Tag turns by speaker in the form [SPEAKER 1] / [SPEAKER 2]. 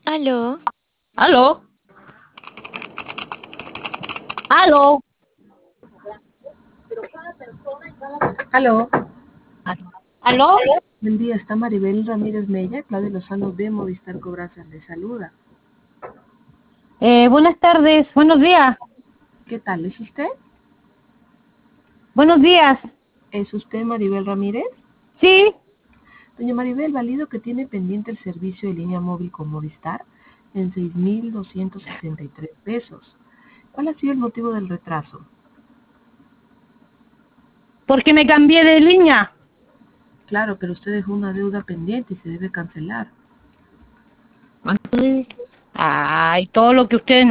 [SPEAKER 1] Aló,
[SPEAKER 2] ¿Aló? ¿Aló?
[SPEAKER 3] Aló,
[SPEAKER 2] ¿Aló?
[SPEAKER 3] buen día, está Maribel Ramírez Mella, Claudia Lozano de Movistar Cobranza le saluda.
[SPEAKER 2] Buenas tardes, buenos días,
[SPEAKER 3] ¿Qué tal? ¿Es usted?
[SPEAKER 2] buenos días.
[SPEAKER 3] ¿Es usted Maribel Ramírez?
[SPEAKER 2] Sí,
[SPEAKER 3] Doña Maribel, valido que tiene pendiente el servicio de línea móvil con Movistar en 6.263 pesos. ¿Cuál ha sido el motivo del retraso?
[SPEAKER 2] porque me cambié de línea.
[SPEAKER 3] Claro, pero usted dejó una deuda pendiente y se debe cancelar.
[SPEAKER 2] Ay, todo lo que ustedes